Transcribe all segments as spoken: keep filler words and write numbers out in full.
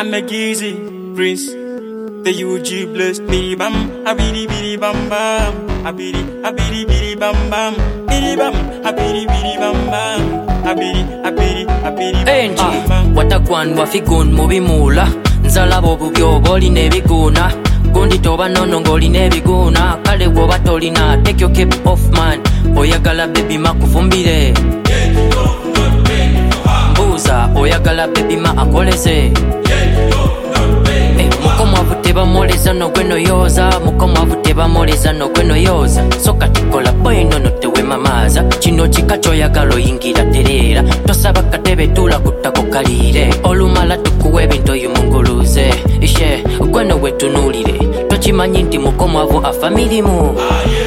I'm a Gizzy Prince. The U G bless me bam, a bidi bidi bam bam, a bidi a bidi bidi bam bam, bidi bam, a bidi bidi bam bam, a bidi a bidi a bidi bam bam. Watakwan wafigun mubimula, nzala bobugyo boli nebiguna, gundi toba nono ngoli nebiguna, kale woba tolina, take your cap off man, oyagala baby makufumbire. Buza oyagala baby ma akoleze. Mukomo avuteba moleza no gweno yoza, mukomo avuteba moleza no gweno yoza. Soka tikola boy no no tewe mamaza, chino chikacho yagalo yingira terera. Tosaba katebe tula kutako kalire, olumala tukuwe binto yumunguluze. Ishe gweno wetunulire, tochimanyi nti mukomo avu afamilimu.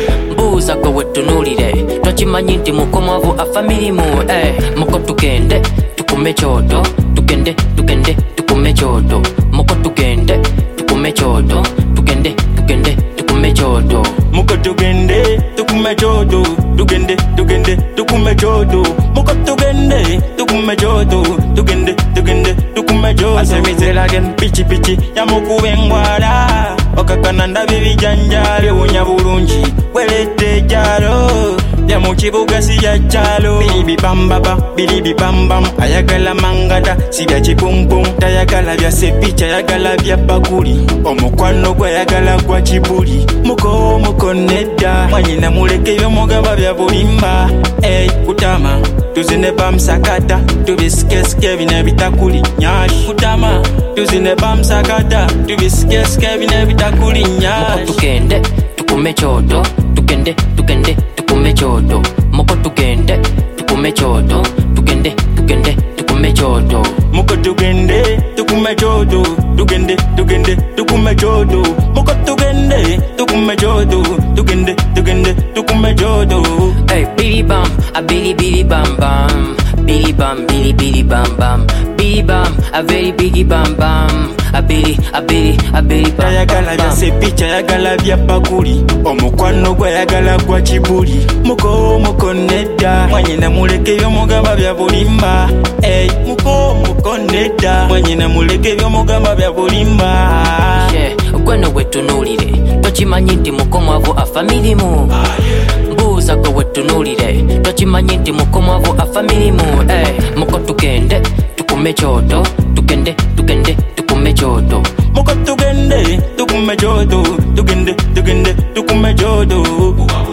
Mbuza kwe wetunulire, tochimanyi nti mukomo avu afamilimu. Eh, muko tukende, tukume choto, tukende, tukende, tukume choto. Muko tugende, tukume choto, tugende, tugende, tukume choto. Muko tugende, tukume choto, tugende, tugende, tukume choto. Muko tugende, tukume choto, tugende, tugende, tukume choto. Asemizela again, pichi pichi, ya muku wengwara. Okakananda bibi janjale, unya burunji, welete jaro. Ya muchibuga siya chalo, bilibi bambaba, bilibi bambam. Ayagala mangada, siya chipumpum. Tayagala vya sepicha, ayagala vya bakuli. Omukwano gwa ayagala gwa chibuli. Muko muko neda, mwanyina muleke vyo mugaba vya bulimba. Ey, kutama, tuzine bamsakata. Tubiskeske vine vitakuli nyash. Kutama, tuzine bamsakata. Tubiskeske vine vitakuli nyash. Muko tukende, tukume choto, tukende, tukende, tukume choto. Muko tugende, tukume choto, tugende, tugende, tukume choto. Muko tugende, tukume choto, tugende, tugende, tukume choto. Muko tugende, tukume choto, tugende, tugende, tukume choto. Hey, bidi bam, a bidi bidi bam bam, bidi bam, bidi bidi bam bam, bidi bam, a very bidi bam bam, a bidi, a bidi, a bidi bam. Ayagala vya sepicha, ayagala vya bakuli. Omukwano gwa ayagala gwa chibuli. Muko muko neda, mwanyina muleke vyo mugamba vya bulimba. Ey, muko muko neda, mwanyina muleke vyo mugamba vya bulimba. Yeah, gweno wetunulire, tochimanyi nti mukomo avu afamilimu. Mbuza kwe wetunulire, tochimanyi nti mukomo avu afamilimu. Eh, muko tugende, tukume choto, tugende, tugende, tukume choto. Muko tugende, tukume choto, tugende, tugende, tukume choto.